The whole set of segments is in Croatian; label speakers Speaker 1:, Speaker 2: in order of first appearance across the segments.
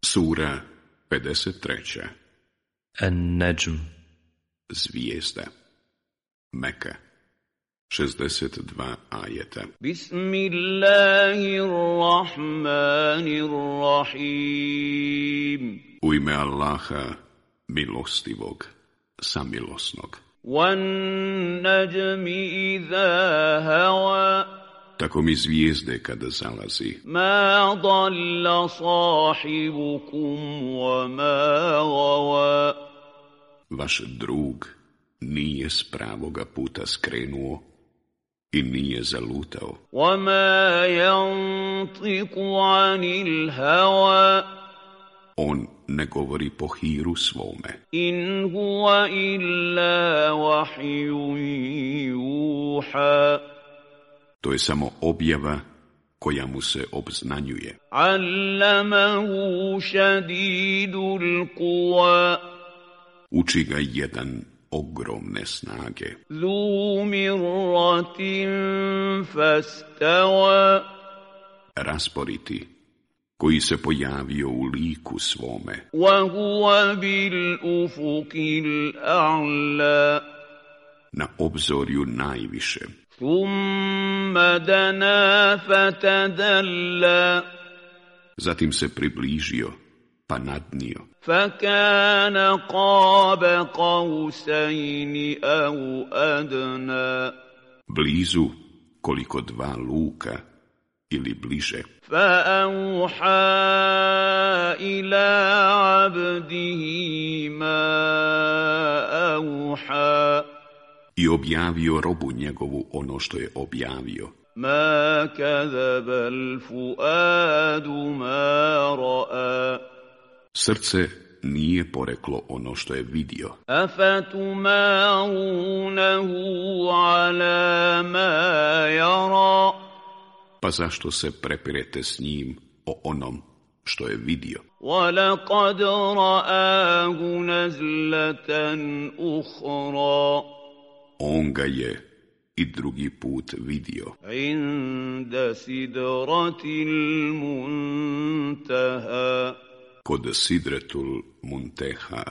Speaker 1: Sura 53.
Speaker 2: An-Najm.
Speaker 1: Zvijezda. Meka. 62 ajeta.
Speaker 3: Bismillahirrahmanirrahim.
Speaker 1: U ime Allaha, milostivog, samilosnog.
Speaker 3: Wan-najmi idha hawa.
Speaker 1: Tako mi zvijezde kada zalazi.
Speaker 3: Ma dalla sahibukum wa ma gawa.
Speaker 1: Vaš drug nije s pravoga puta skrenuo i nije zalutao.
Speaker 3: Wa ma yantiqu anil hawa.
Speaker 1: On ne govori po hiru svome.
Speaker 3: In huwa illa wahyun yuha.
Speaker 1: To je samo objava koja mu se obznanjuje.
Speaker 3: Allamahu šadidul quwa.
Speaker 1: Uči ga jedan ogromne snage.
Speaker 3: Zu mirratin fastawa.
Speaker 1: Rasporiti, koji se pojavio u liku svome.
Speaker 3: Wa huwa bil ufuqil a'la.
Speaker 1: Na obzorju najviše.
Speaker 3: Thumma dana fatadalla.
Speaker 1: Zatim se približio, pa nadnio.
Speaker 3: Fakana qaba qausayni aw adna.
Speaker 1: Blizu koliko dva luka ili bliže.
Speaker 3: Fa'auha ila abdihi ma auha.
Speaker 1: I objavio robu njegovu ono što je objavio.
Speaker 3: Ma kadhaba al-fuadu ma ra'a.
Speaker 1: Srce nije poreklo ono što je vidio.
Speaker 3: Afatumarunahu ala ma yara.
Speaker 1: Pa zašto se prepirete s njim o onom što je vidio?
Speaker 3: Walaqad ra'ahu nazlatan ukhra.
Speaker 1: On ga je i drugi put vidio.
Speaker 3: Inda sidratil muntaha.
Speaker 1: Kod Sidretul Munteha.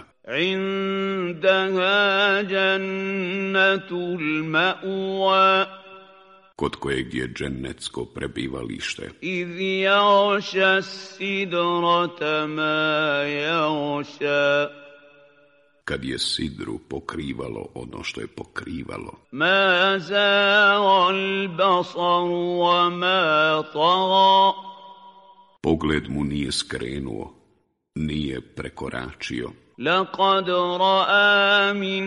Speaker 3: Indaha jannatul ma'wa.
Speaker 1: Kod kojeg je džennetsko prebivalište.
Speaker 3: Iz yaghsha sidrata ma yaghsha.
Speaker 1: Kad je sidru pokrivalo ono što je pokrivalo.
Speaker 3: Ma zagha al-basar wa ma tagha.
Speaker 1: Pogled mu nije skrenuo, nije prekoračio.
Speaker 3: Laqad ra'a min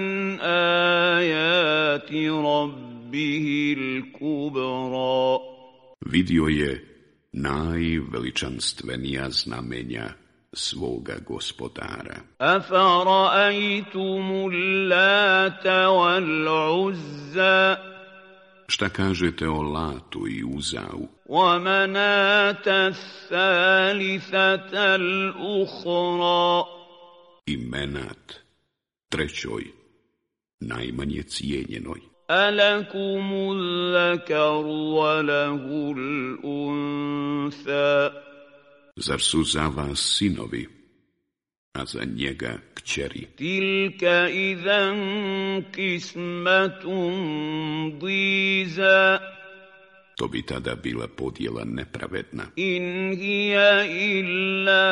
Speaker 3: ayati rabbihi al-kubra.
Speaker 1: Vidio je najveličanstvenija znamenja svoga gospodara.
Speaker 3: Afara'aytumul Lata wal Uzza.
Speaker 1: Šta kažete o Latu i Uzau?
Speaker 3: Wa Manata ath-thalithata al-ukhra.
Speaker 1: I Menat, trećoj, najmanje cijenjenoj.
Speaker 3: Alakumul zakaru wa lahul untha.
Speaker 1: Zar su za vas sinovi, a za njega kćeri?
Speaker 3: Tilka idan kismatun diza.
Speaker 1: To bi tada bila podjela nepravedna.
Speaker 3: In hiya illa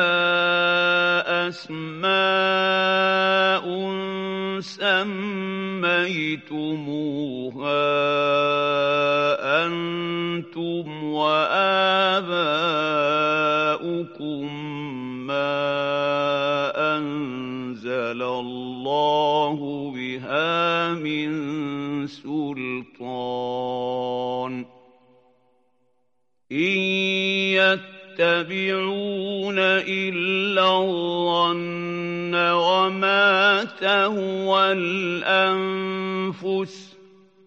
Speaker 3: asma'un sammaytumuha antum wa aba'ukum ma anzala Allahu biha min sultan. إن يتبعون إلا الظن وما تهوى الأنفس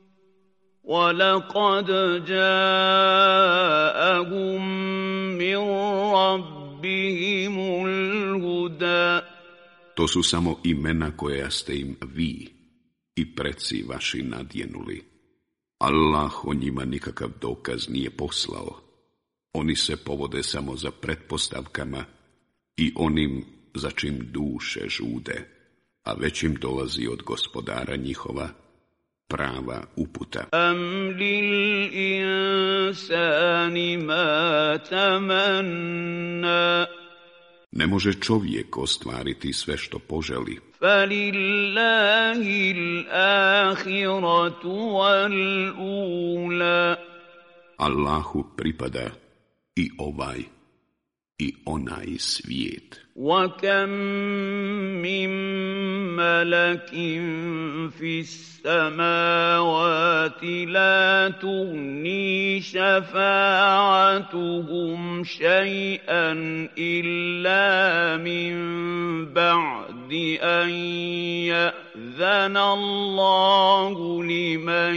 Speaker 3: ولقد جاءهم من ربهم الهدى.
Speaker 1: To su samo imena koja ste im vi i preci vaši nadjenuli. Allah o njima nikakav dokaz nije poslao. Oni se povode samo za pretpostavkama i onim za čim duše žude, a već im dolazi od gospodara njihova prava uputa.
Speaker 3: Am lil insani ma tamanna.
Speaker 1: Ne može čovjek ostvariti sve što poželi.
Speaker 3: Falillahi al-ahiratu wal-ula.
Speaker 1: Allahu pripada i ovaj i onaj svijet.
Speaker 3: وَكَمْ مِنْ مَلَكٍ فِي السَّمَاوَاتِ لَا تُغْنِي شَفَاعَتُهُمْ شَيْئًا إِلَّا مِنْ بَعْدِ أَنْ يَأْذَنَ اللَّهُ لِمَنْ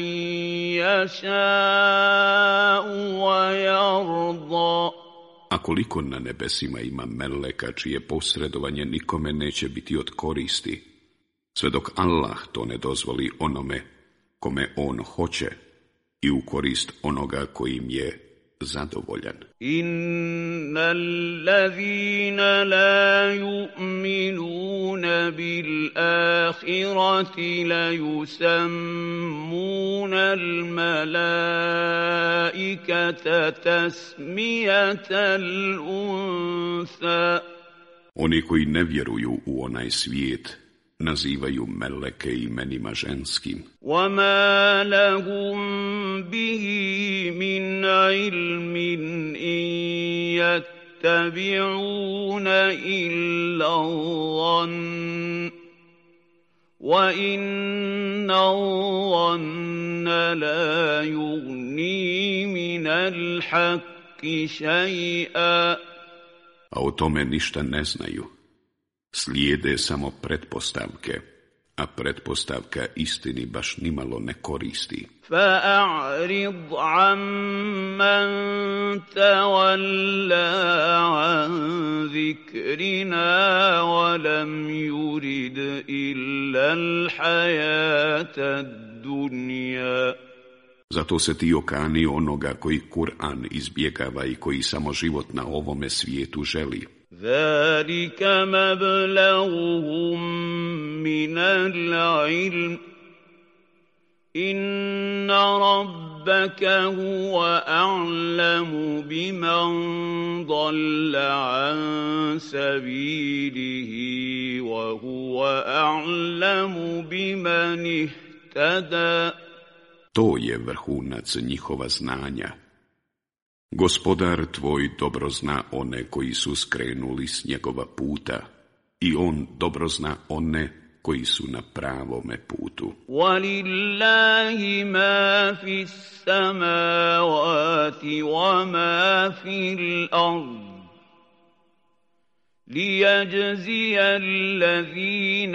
Speaker 3: يَشَاءُ وَيَرْضَى.
Speaker 1: A koliko na nebesima ima meleka čije posredovanje nikome neće biti od koristi, sve dok Allah to ne dozvoli onome kome on hoće i u korist onoga kojim je zadovoljan.
Speaker 3: Innal ladhina la yu'minuna bil ahirati la yusammuna al malaikata tasmiyatal unsa.
Speaker 1: Oni koji ne vjeruju u onaj svijet nazivaju meleke imenima ženskim.
Speaker 3: وَمَا لَهُمْ بِهِ مِنْ عِلْمٍ إِنْ يَتَّبِعُونَ إِلَّا الظَّنَّ وَإِنَّ الظَّنَّ لَا يُغْنِي مِنَ الْحَقِّ شَيْئًا.
Speaker 1: A o tome ništa ne znaju. Slijede samo pretpostavke, a pretpostavka istini baš nimalo ne koristi.
Speaker 3: فَأَعْرِضْ عَمَّنْ تَوَلَّى عَنْ ذِكْرِنَا وَلَمْ يُرِدْ إِلَّا الْحَيَاةَ الدُّنْيَا.
Speaker 1: Zato se ti okani onoga koji Kur'an izbjegava i koji samo život na ovome svijetu želi.
Speaker 3: ذَلِكَ مَبْلَغُهُم مِّنَ الْعِلْمِ إِنَّ رَبَّكَ هُوَ أَعْلَمُ بِمَنْ ضَلَّ عَنْ سَبِيلِهِ وَهُوَ أَعْلَمُ بِمَنِ اهْتَدَى.
Speaker 1: To je vrhunac njihova znanja. Gospodar tvoj dobro zna one koji su skrenuli s njegova puta i on dobro zna one koji su na pravome putu.
Speaker 3: وَلِلَّهِ مَا فِي السَّمَاوَاتِ وَمَا فِي الْأَرْضِ لِيَجْزِيَ الَّذِينَ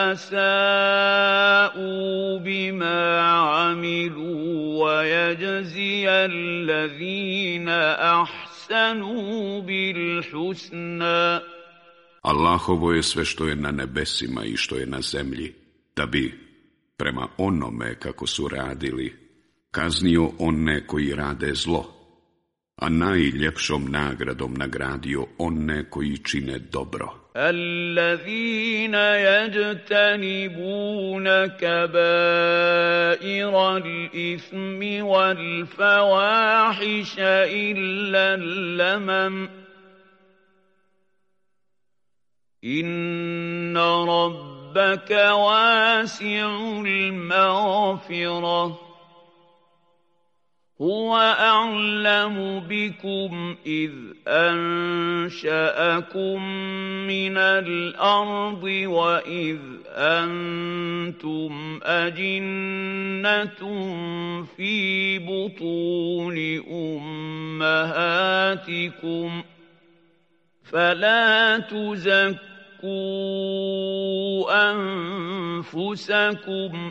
Speaker 3: أَسَاءُوا بِمَا عَمِلُوا وَيَجْزِيَ الَّذِينَ أَحْسَنُوا بِالْحُسْنَى.
Speaker 1: Allahovo je sve što je na nebesima i što je na zemlji, da bi, prema onome kako su radili, kaznio one koji rade zlo, a najljepšom nagradom nagradio one koji čine dobro.
Speaker 3: الذين يجتنبون كبائر الإثم والفواحش إلا اللمم إن ربك واسع المغفرة هو أعلم بكم إذ أنشأكم من الأرض وإذ أنتم أجنة في بطون أمهاتكم فلا تزكوا أنفسكم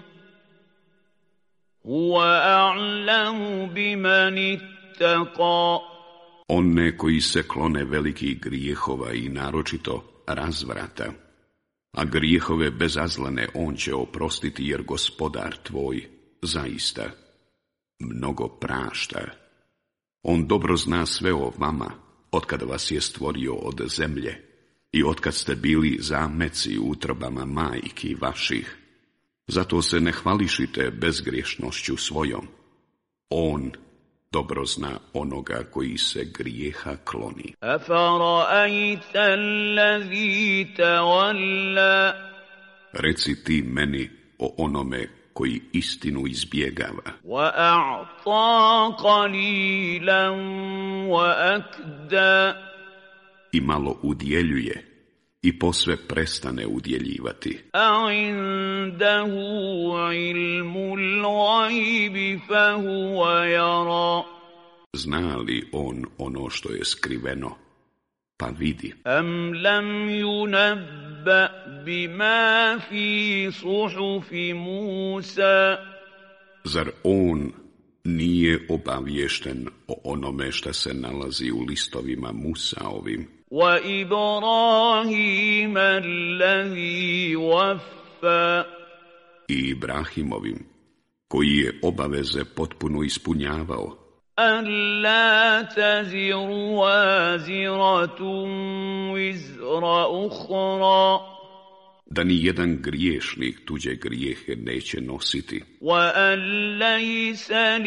Speaker 3: هو أعلم بمن اتقى.
Speaker 1: One koji se klone velikih grijehova i naročito razvrata, a grijehove bezazlane on će oprostiti jer gospodar tvoj zaista mnogo prašta. On dobro zna sve o vama, otkada vas je stvorio od zemlje I otkad ste bili zameci u utrobama majki vaših, zato se ne hvališite bezgriješnošću svojom. On dobro zna onoga koji se grijeha kloni.
Speaker 3: أَفَرَأَيْتَ الَّذِي تَوَلَّى
Speaker 1: Reci ti meni o onome koji istinu izbjegava
Speaker 3: وَأَعْطَى قَلِيلًا وَأَكْدَى
Speaker 1: i malo udjeljuje i posve prestane udjeljivati.
Speaker 3: أَعِندَهُ عِلْمُ الْغَيْبِ فَهُوَ يَرَى
Speaker 1: Zna li on ono što je skriveno, pa vidi?
Speaker 3: أَمْ لَمْ يُنَبَّأْ بِمَا فِي صُحُفِ مُوسَى
Speaker 1: Zar on nije obaviješten o onome što se nalazi u listovima Musaovim
Speaker 3: وَإِبْرَاهِيمَ الَّذِي وَفَّى
Speaker 1: i Ibrahimovim, koji je obaveze potpuno ispunjavao,
Speaker 3: أَلَّا تَزِرُ وَازِرَةٌ وِزْرَ أُخْرَى
Speaker 1: da ni jedan griješnik tuđe grijehe neće nositi
Speaker 3: وَأَن لَّيْسَ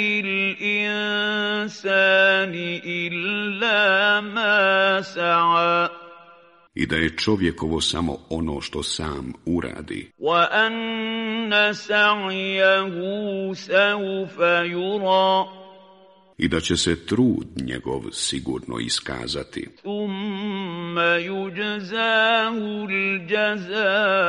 Speaker 3: لِلْإِنسَانِ إِلَّا مَا سَعَى
Speaker 1: i da je čovjekovo samo ono što sam uradi
Speaker 3: وَأَنَّ سَعْيَهُ سَوْفَ يُرَى
Speaker 1: i da će se trud njegov sigurno iskazati
Speaker 3: ثُمَّ يُجْزَاهُ الْجَزَاءَ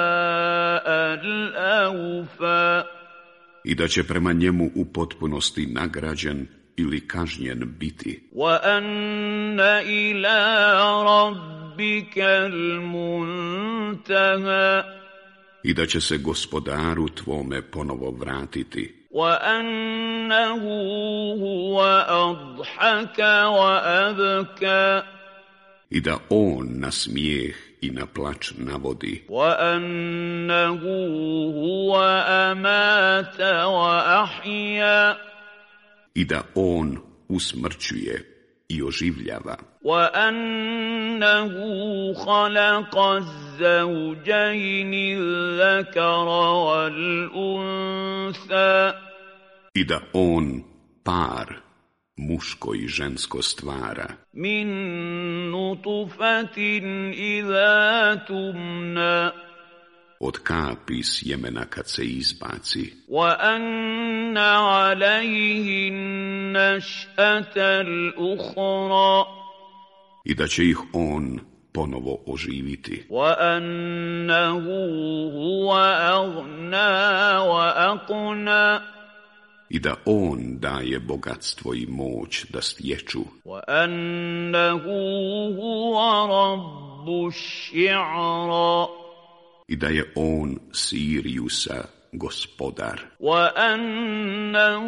Speaker 3: الْأَوْفَى
Speaker 1: i da će prema njemu u potpunosti nagrađen ili kažnjen biti
Speaker 3: وَأَنَّ إِلَىٰ رَبِّكَ الْمُنْتَهَى
Speaker 1: i da će se gospodaru tvome ponovo vratiti
Speaker 3: وَأَنَّهُ هُوَ أَضْحَكَ وَأَبْكَى
Speaker 1: i da on na smijeh i na plač navodi
Speaker 3: وَأَنَّهُ هُوَ أَمَاتَ وَأَحْيَا
Speaker 1: i da on usmrćuje i oživljava
Speaker 3: وَأَنَّهُ خَلَقَ الزَّوْجَيْنِ الذَّكَرَ وَالْأُنثَى
Speaker 1: i da on par muško i žensko stvara
Speaker 3: مِن نُطْفَةٍ إِذَا تُمْنَى
Speaker 1: od kapi sjemena kad se izbaci
Speaker 3: وَأَنَّ عَلَيْهِ النَّشْأَةَ الْأُخْرَى
Speaker 1: i da će ih on ponovo oživiti
Speaker 3: وَأَنَّهُ هُوَ أَغْنَى وَأَقْنَى
Speaker 1: i da on daje bogatstvo i moć da stječu
Speaker 3: وَأَنَّهُ هُوَ رَبُّ الشِّعْرَى
Speaker 1: i da je on Sirijusa gospodar
Speaker 3: وَأَنَّهُ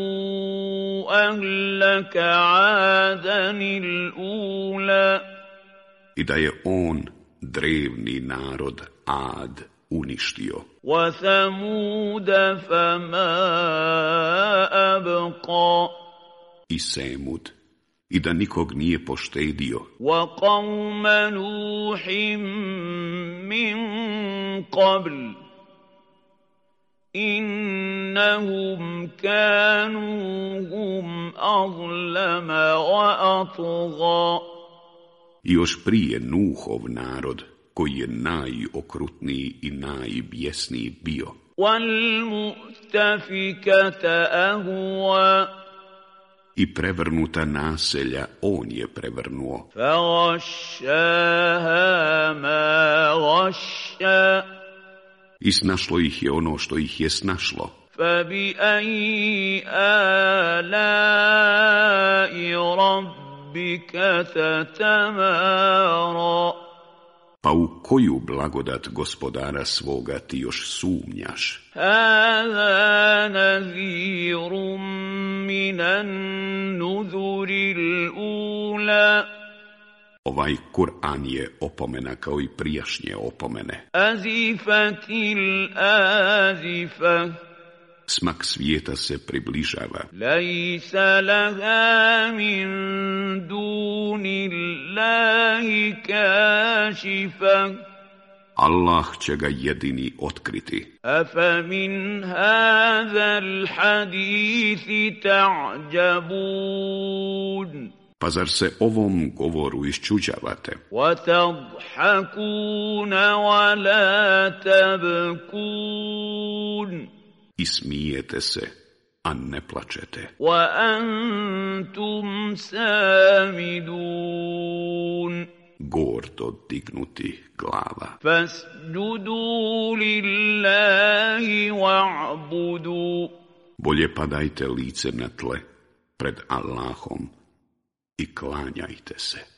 Speaker 3: أَهْلَكَ عَادًا الْأُولَى
Speaker 1: i da je on drevni narod Ad uništio
Speaker 3: وَثَمُودَ فَمَا أَبْقَى
Speaker 1: i Semud i da nikog nije poštedio
Speaker 3: وَقَوْمَ نُوحٍ مِّن قَبْلُ إِنَّهُمْ كَانُوا هُمْ أَظْلَمَ وَأَطْغَى
Speaker 1: i još prije Nuhov narod koji je najokrutniji i najbjesniji bio
Speaker 3: وَالْمُؤْتَفِكَةَ أَهْوَى
Speaker 1: i prevrnuta naselja on je prevrnuo
Speaker 3: فَغَشَّاهَا مَا غَشَّى
Speaker 1: i snašlo ih je ono što ih je snašlo
Speaker 3: فَبِأَيِّ آلَاءِ رَبِّكَ تَتَمَارَى
Speaker 1: pa u koju blagodat gospodara svoga ti još sumnjaš
Speaker 3: هَذَا نَذِيرٌ مِّنَ النُّذُرِ الْأُولَى
Speaker 1: ovaj Kur'an je opomena kao i prijašnje opomene
Speaker 3: أَزِفَتِ الْآزِفَةُ
Speaker 1: smak svijeta se približava.
Speaker 3: Lejsa laha min dunillahi kašifa.
Speaker 1: Allah će ga jedini otkriti.
Speaker 3: Afa min hadhal hadithi ta'jabun.
Speaker 1: Pa zar se ovom govoru iščuđavate?
Speaker 3: وَتَضْحَكُونَ وَلَا تَبْكُونَ.
Speaker 1: I smijete se, a ne plačete.
Speaker 3: وَأَنْتُمْ سَامِدُونَ.
Speaker 1: Gordo dignuti glava.
Speaker 3: فَاسْجُدُوا لِلَّهِ وَاعْبُدُوا.
Speaker 1: Bolje padajte lice na tle pred Allahom i klanjajte se.